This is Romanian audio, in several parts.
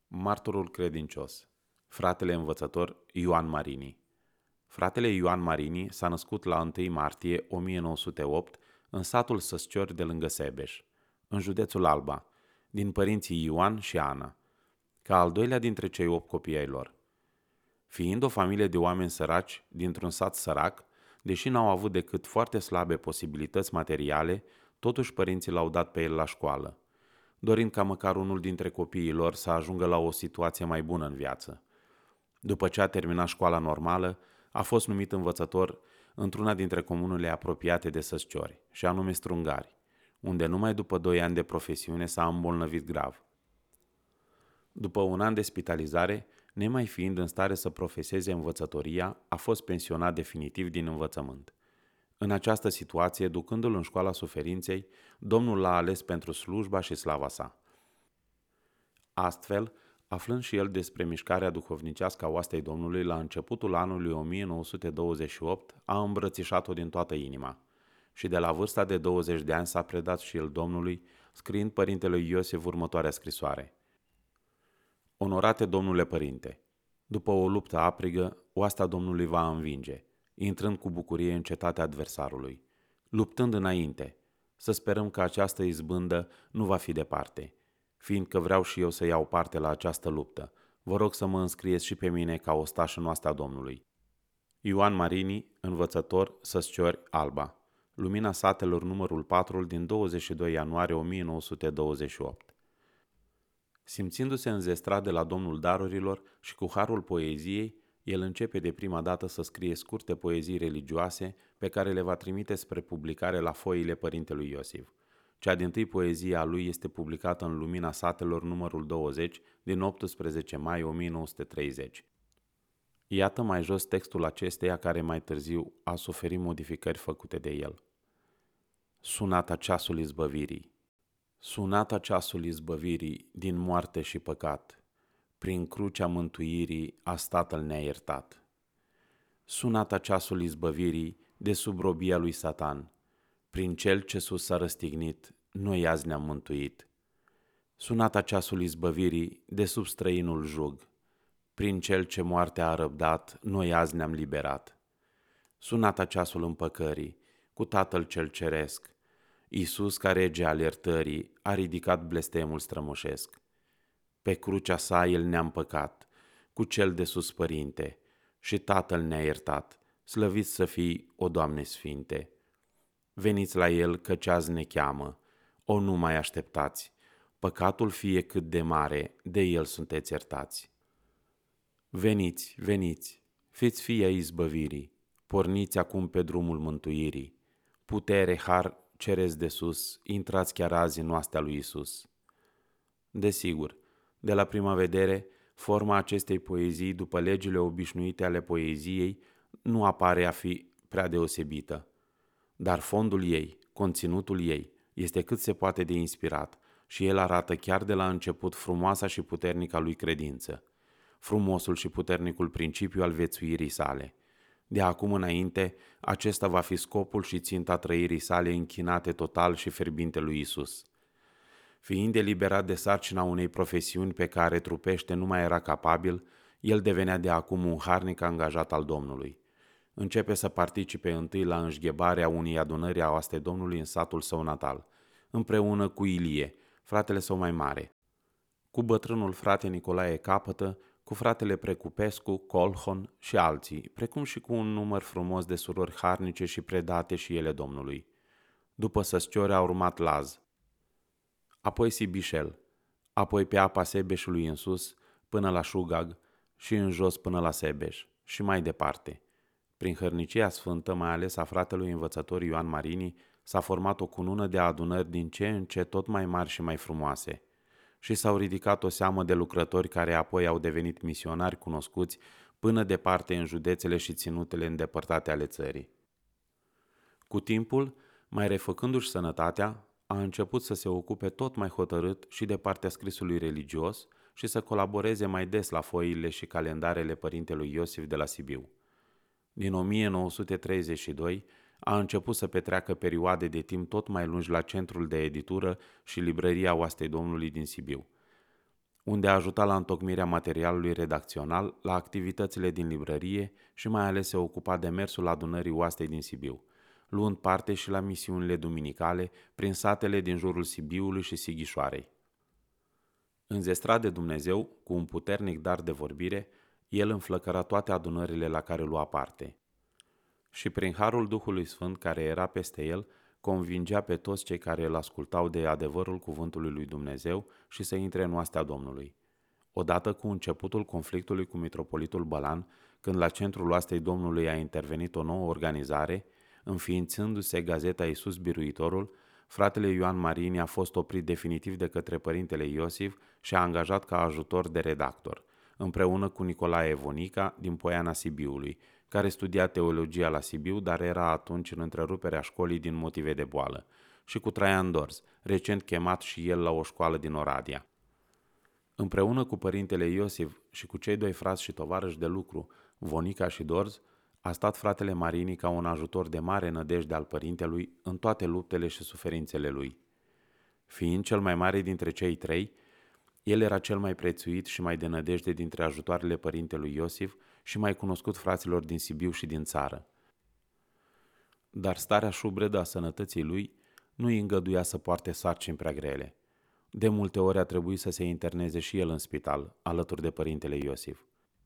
Martorul credincios, fratele învățător Ioan Marini. Fratele Ioan Marini s-a născut la 1 martie 1908 în satul Săsciori de lângă Sebeș, în județul Alba, din părinții Ioan și Ana, ca al doilea dintre cei 8 copii ai lor. Fiind o familie de oameni săraci dintr-un sat sărac, deși n-au avut decât foarte slabe posibilități materiale, totuși părinții l-au dat pe el la școală, dorind ca măcar unul dintre copiii lor să ajungă la o situație mai bună în viață. După ce a terminat școala normală, a fost numit învățător într-una dintre comunele apropiate de Săsciori, și anume Strungari, unde numai după 2 ani de profesiune s-a îmbolnăvit grav. După un an de spitalizare, nemai fiind în stare să profeseze învățătoria, a fost pensionat definitiv din învățământ. În această situație, ducându-l în școala suferinței, Domnul l-a ales pentru slujba și slava sa. Astfel, aflând și el despre mișcarea duhovnicească a oastei Domnului la începutul anului 1928, a îmbrățișat-o din toată inima și de la vârsta de 20 de ani s-a predat și el Domnului, scriind părintelui Iosif următoarea scrisoare. Onorate Domnule Părinte, după o luptă aprigă, oasta Domnului va învinge, intrând cu bucurie în cetatea adversarului, luptând înainte, să sperăm că această izbândă nu va fi departe, fiindcă vreau și eu să iau parte la această luptă. Vă rog să mă înscrieți și pe mine ca ostaș în oasta Domnului. Ioan Marini, învățător, Săsciori, Alba. Lumina Satelor, numărul 4 din 22 ianuarie 1928. Simțindu-se înzestrat de la Domnul darurilor și cu harul poeziei, el începe de prima dată să scrie scurte poezii religioase pe care le va trimite spre publicare la foile părintelui Iosif. Cea dintâi poezie a lui este publicată în Lumina Satelor numărul 20 din 18 mai 1930. Iată mai jos textul acesteia care mai târziu a suferit modificări făcute de el. Sunata ceasul izbăvirii. Sunata ceasul izbăvirii din moarte și păcat, prin crucea mântuirii a Tatăl ne-a iertat. Sunata ceasul izbăvirii de sub robia lui Satan, prin cel ce sus s-a răstignit, noi azi ne-am mântuit. Sunata ceasul izbăvirii de sub străinul jug, prin cel ce moartea a răbdat, noi azi ne-am liberat. Sunata ceasul împăcării, cu Tatăl cel ceresc, Iisus, ca rege al iertării, a ridicat blestemul strămoșesc. Pe crucea sa el ne-a împăcat, cu cel de sus Părinte, și Tatăl ne-a iertat, slăvit să fii, o Doamne Sfinte. Veniți la el, căci azi ne cheamă, o nu mai așteptați, păcatul fie cât de mare, de el sunteți iertați. Veniți, veniți, fiți fii ai izbăvirii, porniți acum pe drumul mântuirii, putere, har, cereți de sus, intrați chiar azi în oastea lui Isus. Desigur, de la prima vedere, forma acestei poezii, după legile obișnuite ale poeziei, nu apare a fi prea deosebită. Dar fondul ei, conținutul ei, este cât se poate de inspirat și el arată chiar de la început frumoasa și puternica lui credință, frumosul și puternicul principiu al viețuirii sale. De acum înainte, acesta va fi scopul și ținta trăirii sale închinate total și fierbinte lui Isus. Fiind eliberat de sarcina unei profesiuni pe care trupește nu mai era capabil, el devenea de acum un harnic angajat al Domnului. Începe să participe întâi la înșghebarea unei adunări a oastei Domnului în satul său natal, împreună cu Ilie, fratele său mai mare, cu bătrânul frate Nicolae Capătă, cu fratele Precupescu, Colhon și alții, precum și cu un număr frumos de surori harnice și predate și ele Domnului. După Săsciori a urmat Laz, apoi Sibișel, apoi pe apa Sebeșului în sus până la Șugag și în jos până la Sebeș și mai departe. Prin hărnicia sfântă, mai ales a fratelui învățător Ioan Marini, s-a format o cunună de adunări din ce în ce tot mai mari și mai frumoase și s-au ridicat o seamă de lucrători care apoi au devenit misionari cunoscuți până departe în județele și ținutele îndepărtate ale țării. Cu timpul, mai refăcându-și sănătatea, a început să se ocupe tot mai hotărât și de partea scrisului religios și să colaboreze mai des la foile și calendarele părintelui Iosif de la Sibiu. Din 1932 a început să petreacă perioade de timp tot mai lungi la centrul de editură și librăria Oastei Domnului din Sibiu, unde a ajutat la întocmirea materialului redacțional, la activitățile din librărie și mai ales se ocupa de mersul adunării oastei din Sibiu, luând parte și la misiunile duminicale prin satele din jurul Sibiului și Sighișoarei. Înzestrat de Dumnezeu, cu un puternic dar de vorbire, el înflăcăra toate adunările la care lua parte. Și prin harul Duhului Sfânt care era peste el, convingea pe toți cei care îl ascultau de adevărul cuvântului lui Dumnezeu și să intre în oastea Domnului. Odată cu începutul conflictului cu mitropolitul Bălan, când la centrul oastei Domnului a intervenit o nouă organizare, înființându-se gazeta Iisus Biruitorul, fratele Ioan Marini a fost oprit definitiv de către părintele Iosif și a angajat ca ajutor de redactor, împreună cu Nicolae Vonica din Poiana Sibiului, care studia teologia la Sibiu, dar era atunci în întreruperea școlii din motive de boală, și cu Traian Dorz, recent chemat și el la o școală din Oradea. Împreună cu părintele Iosif și cu cei doi frați și tovarăși de lucru, Vonica și Dorz, a stat fratele Marini ca un ajutor de mare nădejde al părintelui în toate luptele și suferințele lui. Fiind cel mai mare dintre cei trei, el era cel mai prețuit și mai de nădejde dintre ajutoarele părintelui Iosif și mai cunoscut fraților din Sibiu și din țară. Dar starea șubredă a sănătății lui nu îi îngăduia să poarte sarcini prea grele. De multe ori a trebuit să se interneze și el în spital, alături de părintele Iosif.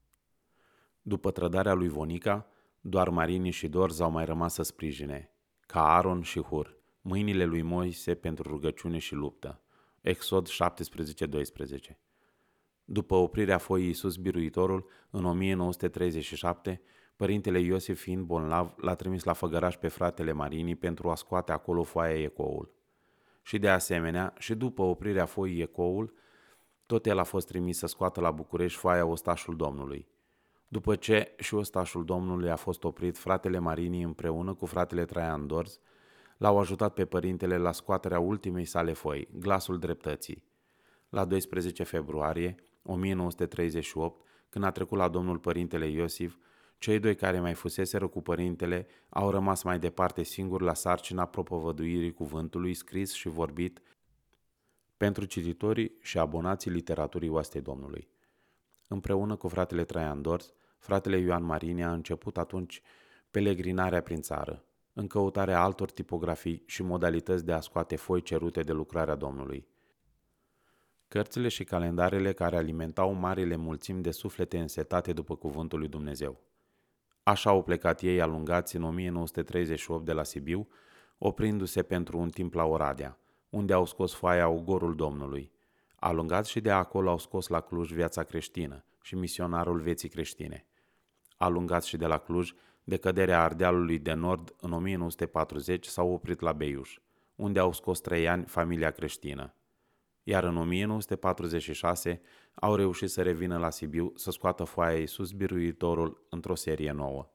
După trădarea lui Vonica, doar Marini și Dorz au mai rămas să sprijine, ca Aron și Hur, mâinile lui Moise pentru rugăciune și luptă. Exod 17-12. După oprirea foii Iisus Biruitorul, în 1937, părintele Iosif, fiind bolnav, l-a trimis la Făgăraș pe fratele Marini pentru a scoate acolo foaia Ecoul. Și de asemenea, și după oprirea foii Ecoul, tot el a fost trimis să scoată la București foaia Ostașul Domnului. După ce și Ostașul Domnului a fost oprit, fratele Marini împreună cu fratele Traian Dorz l-au ajutat pe părintele la scoaterea ultimei sale foi, Glasul Dreptății. La 12 februarie 1938, când a trecut la Domnul părintele Iosif, cei doi care mai fuseseră cu părintele au rămas mai departe singuri la sarcina propovăduirii cuvântului scris și vorbit pentru cititorii și abonații literaturii oastei Domnului. Împreună cu fratele Traian Dorz, fratele Ioan Marini a început atunci pelegrinarea prin țară, în căutarea altor tipografii și modalități de a scoate foi cerute de lucrarea Domnului. Cărțile și calendarele care alimentau marile mulțimi de suflete însetate după cuvântul lui Dumnezeu. Așa au plecat ei alungați în 1938 de la Sibiu, oprindu-se pentru un timp la Oradea, unde au scos foaia Ogorul Domnului. Alungați și de acolo au scos la Cluj Viața creștină și Misionarul vieții creștine. Alungați și de la Cluj, de căderea Ardealului de Nord în 1940 s-au oprit la Beiuș, unde au scos 3 ani Familia creștină. Iar în 1946 au reușit să revină la Sibiu să scoată foaia Iisus Biruitorul într-o serie nouă.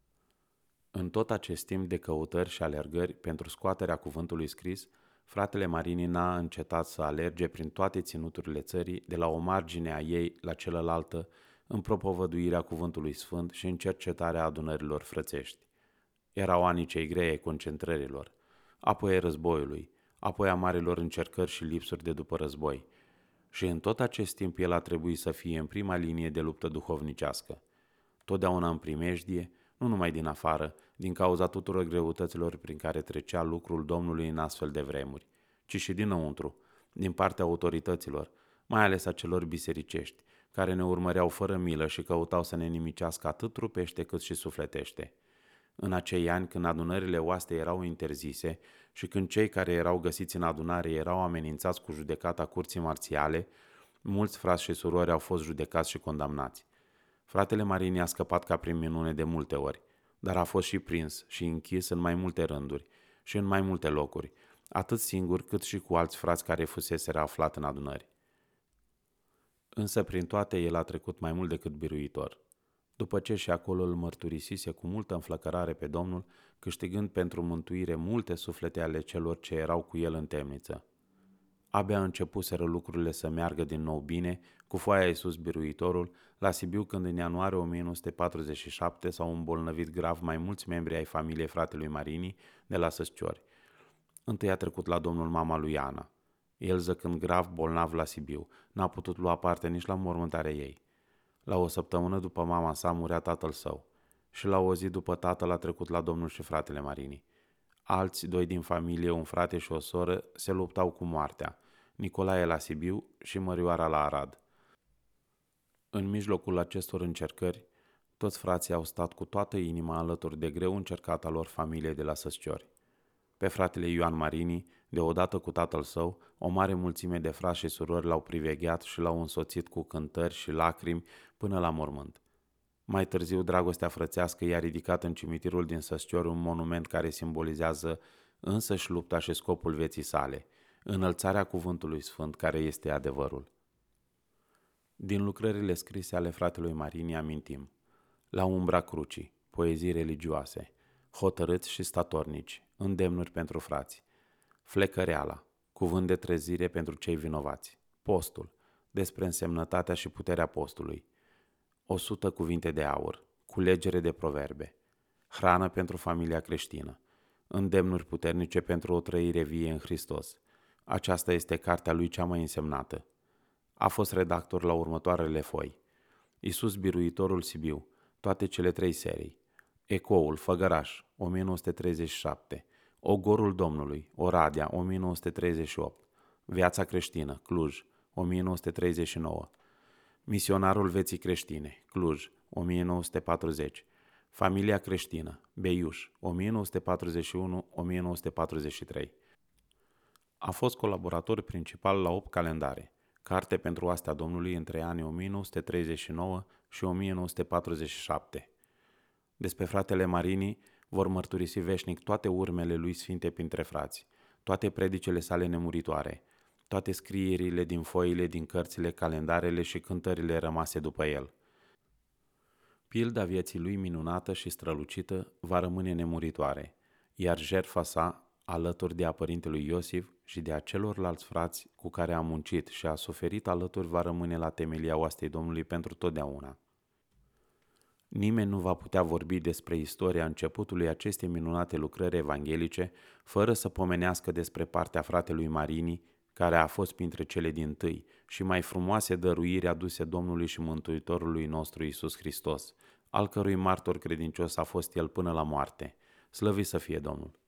În tot acest timp de căutări și alergări pentru scoaterea cuvântului scris, fratele Marini n-a încetat să alerge prin toate ținuturile țării, de la o margine a ei la celălaltă, în propovăduirea cuvântului sfânt și în cercetarea adunărilor frățești. Erau anii cei grei ai concentrărilor, apoi ai războiului, apoi a marilor încercări și lipsuri de după război. Și în tot acest timp el a trebuit să fie în prima linie de luptă duhovnicească. Totdeauna în primejdie, nu numai din afară, din cauza tuturor greutăților prin care trecea lucrul Domnului în astfel de vremuri, ci și dinăuntru, din partea autorităților, mai ales a celor bisericești, care ne urmăreau fără milă și căutau să ne nimicească atât trupește cât și sufletește. În acei ani, când adunările oaste erau interzise și când cei care erau găsiți în adunare erau amenințați cu judecata curții marțiale, mulți frați și surori au fost judecați și condamnați. Fratele Marini a scăpat ca prin minune de multe ori, dar a fost și prins și închis în mai multe rânduri și în mai multe locuri, atât singur cât și cu alți frați care fuseseră aflat în adunări. Însă prin toate el a trecut mai mult decât biruitor. După ce și acolo îl mărturisise cu multă înflăcărare pe Domnul, câștigând pentru mântuire multe suflete ale celor ce erau cu el în temniță. Abia începuseră lucrurile să meargă din nou bine, cu foaia Iisus Biruitorul, la Sibiu, când în ianuarie 1947 s-au îmbolnăvit grav mai mulți membri ai familiei fratelui Marini de la Săsciori. Întâi a trecut la Domnul mama lui Ana. el zăcând grav bolnav la Sibiu, n-a putut lua parte nici la mormântarea ei. La o săptămână după mama sa murea tatăl său și la o zi după tatăl a trecut la Domnul și fratele Marinii. Alți doi din familie, un frate și o soră, se luptau cu moartea, Nicolae la Sibiu și Mărioara la Arad. În mijlocul acestor încercări, toți frații au stat cu toată inima alături de greu încercata lor familie de la Săsciori. Pe fratele Ioan Marini, deodată cu tatăl său, o mare mulțime de frați și surori l-au privegheat și l-au însoțit cu cântări și lacrimi până la mormânt. Mai târziu, dragostea frățească i-a ridicat în cimitirul din Săsciori un monument care simbolizează însăși lupta și scopul vieții sale, înălțarea cuvântului sfânt care este adevărul. Din lucrările scrise ale fratelui Marini amintim: La umbra crucii, poezii religioase, hotărâți și statornici, îndemnuri pentru frați, Flecăreala, cuvânt de trezire pentru cei vinovați, Postul, despre însemnătatea și puterea postului, 100 cuvinte de aur, culegere de proverbe, hrană pentru familia creștină, îndemnuri puternice pentru o trăire vie în Hristos. Aceasta este cartea lui cea mai însemnată. A fost redactor la următoarele foi: Iisus Biruitorul Sibiu, toate cele 3 serii, Ecoul, Făgăraș, 1937, Ogorul Domnului, Oradea, 1938, Viața creștină, Cluj, 1939, Misionarul vieții creștine, Cluj, 1940, Familia creștină, Beiuș, 1941-1943. A fost colaborator principal la 8 calendare, Carte pentru oastea Domnului între anii 1939 și 1947. Despre fratele Marini vor mărturisi veșnic toate urmele lui sfinte printre frați, toate predicele sale nemuritoare, toate scrierile din foile, din cărțile, calendarele și cântările rămase după el. Pilda vieții lui minunată și strălucită va rămâne nemuritoare, iar jertfa sa, alături de a părintelui Iosif și de a celorlalți frați cu care a muncit și a suferit alături, va rămâne la temelia oastei Domnului pentru totdeauna. Nimeni nu va putea vorbi despre istoria începutului acestei minunate lucrări evanghelice fără să pomenească despre partea fratelui Marini, care a fost printre cele dintâi și mai frumoase dăruiri aduse Domnului și Mântuitorului nostru Iisus Hristos, al cărui martor credincios a fost el până la moarte. Slăvit să fie Domnul!